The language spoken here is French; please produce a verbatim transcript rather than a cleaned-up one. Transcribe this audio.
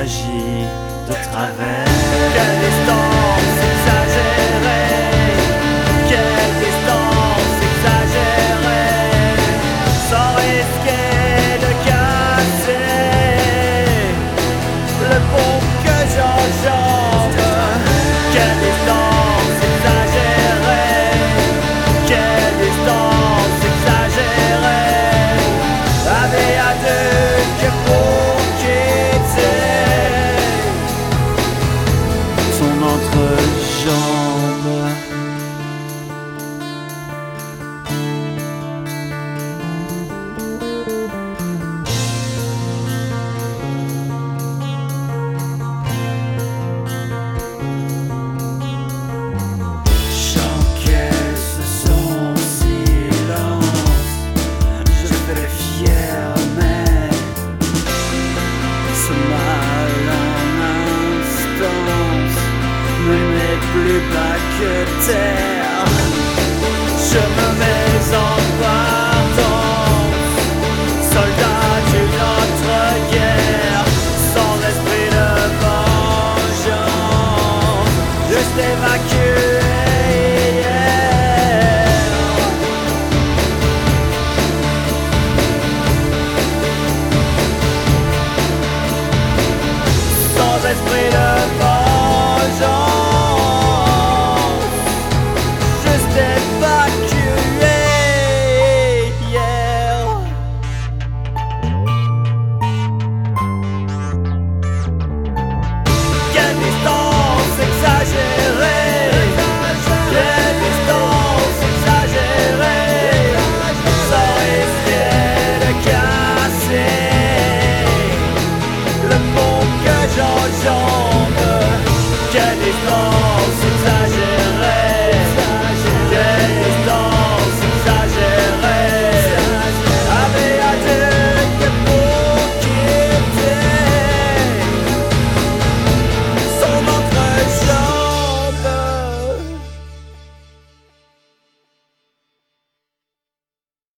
s'agit de travers. Quelle distance exagérée, quelle distance exagérée, sans risquer de casser le pont que j'enjambe. Quelle distance exagérée, quelle distance exagérée, un viaduc pour quitter Son entrejambe. J'encaisse son silence, je fais fier, mais ce mal en instance ne met plus bas que terre. Je me mets en partance, soldat d'une autre guerre, sans esprit de vengeance, juste évacué hier. Sans esprit de vengeance, juste évacué hier. Quelle distance exagérée, quelle distance exagérée, sans risquer de casser le pont que j'enjambe.